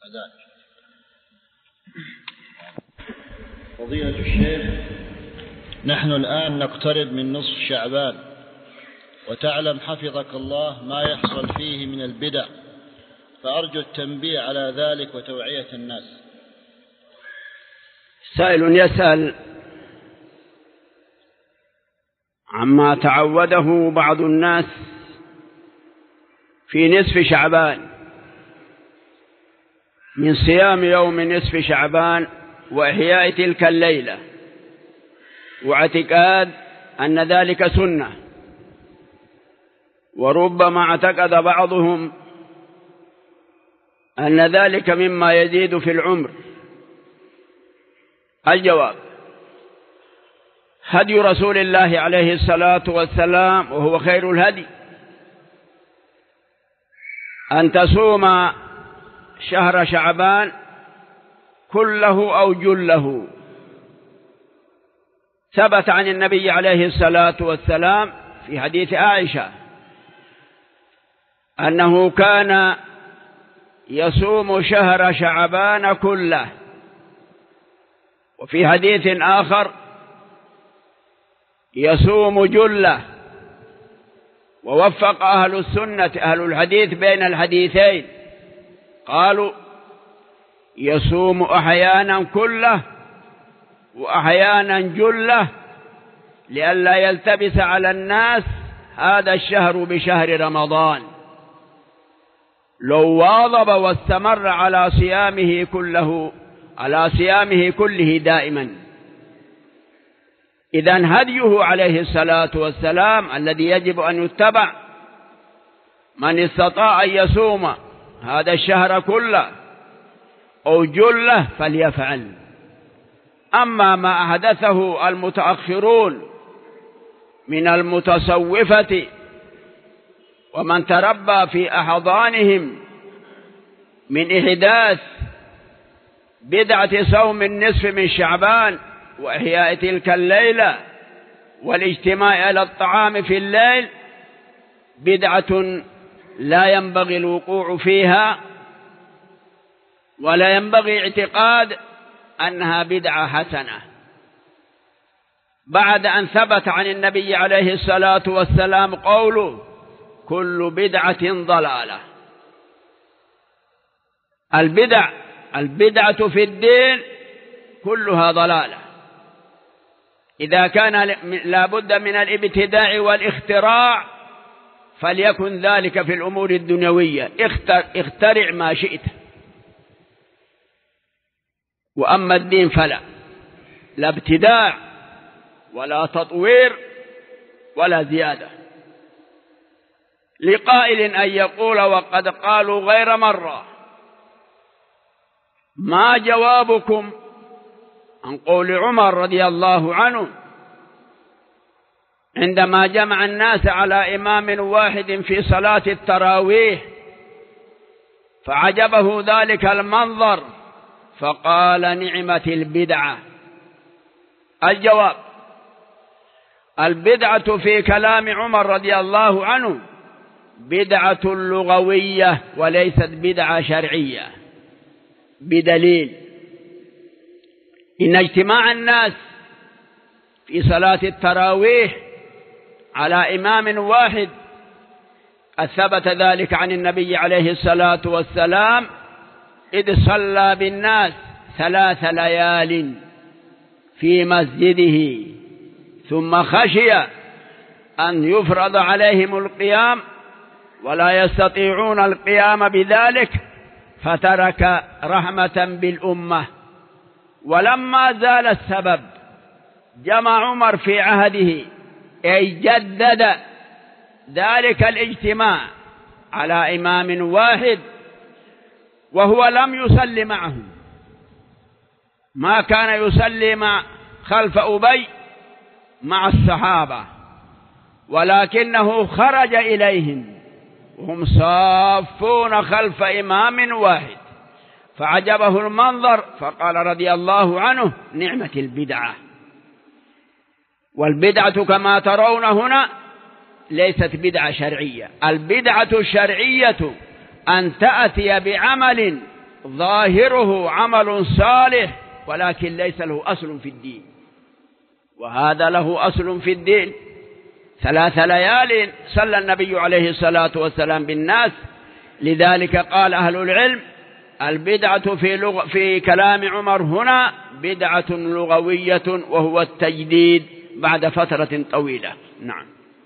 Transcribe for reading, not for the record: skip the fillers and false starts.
فضيلة الشيخ، نحن الآن نقترب من نصف شعبان، وتعلم حفظك الله ما يحصل فيه من البدع، فأرجو التنبيه على ذلك وتوعية الناس. سائل يسأل عما تعوده بعض الناس في نصف شعبان من صيام يوم نصف شعبان وإحياء تلك الليلة، واعتقاد أن ذلك سنة، وربما اعتقد بعضهم أن ذلك مما يزيد في العمر. الجواب: هدي رسول الله عليه الصلاة والسلام وهو خير الهدي أن تصوم شهر شعبان كله أو جله. ثبت عن النبي عليه الصلاة والسلام في حديث عائشة أنه كان يصوم شهر شعبان كله، وفي حديث آخر يصوم جله. ووفق أهل السنة أهل الحديث بين الحديثين، قالوا يصوم أحيانا كله وأحيانا جله لئلا يلتبس على الناس هذا الشهر بشهر رمضان. لو واظب واستمر على صيامه كله دائما. إذن هديه عليه الصلاة والسلام الذي يجب أن يتبع: من استطاع أن يصوم هذا الشهر كله أو جله فليفعل. أما ما أحدثه المتأخرون من المتصوفة ومن تربى في أحضانهم من إحداث بدعة صوم النصف من شعبان وإحياء تلك الليلة والاجتماع على الطعام في الليل، بدعة لا ينبغي الوقوع فيها، ولا ينبغي اعتقاد أنها بدعة حسنة، بعد أن ثبت عن النبي عليه الصلاة والسلام قوله: كل بدعة ضلالة. البدعة في الدين كلها ضلالة. إذا كان لا بد من الابتداع والاختراع فليكن ذلك في الأمور الدنيوية، اخترع ما شئت. وأما الدين فلا، لا ابتداع ولا تطوير ولا زيادة. لقائل أن يقول وقد قالوا غير مرة: ما جوابكم عن قول عمر رضي الله عنه عندما جمع الناس على إمام واحد في صلاة التراويح فعجبه ذلك المنظر فقال: نعمة البدعة. الجواب: البدعة في كلام عمر رضي الله عنه بدعة لغوية وليست بدعة شرعية، بدليل إن اجتماع الناس في صلاة التراويح على إمام واحد قد ثبت ذلك عن النبي عليه الصلاة والسلام، إذ صلى بالناس 3 ليال في مسجده ثم خشي أن يفرض عليهم القيام ولا يستطيعون القيام بذلك فترك رحمة بالأمة. ولما زال السبب جمع عمر في عهده، أي جدد ذلك الاجتماع على إمام واحد، وهو لم يصلي معهم، ما كان يصلي خلف أبي مع الصحابة، ولكنه خرج إليهم وهم صافون خلف إمام واحد، فعجبه المنظر فقال رضي الله عنه: نعمة البدعة. والبدعة كما ترون هنا ليست بدعة شرعية. البدعة الشرعية أن تأتي بعمل ظاهره عمل صالح ولكن ليس له أصل في الدين، وهذا له أصل في الدين. 3 ليال صلى النبي عليه الصلاة والسلام بالناس، لذلك قال أهل العلم البدعة في كلام عمر هنا بدعة لغوية، وهو التجديد بعد فترة طويلة. نعم.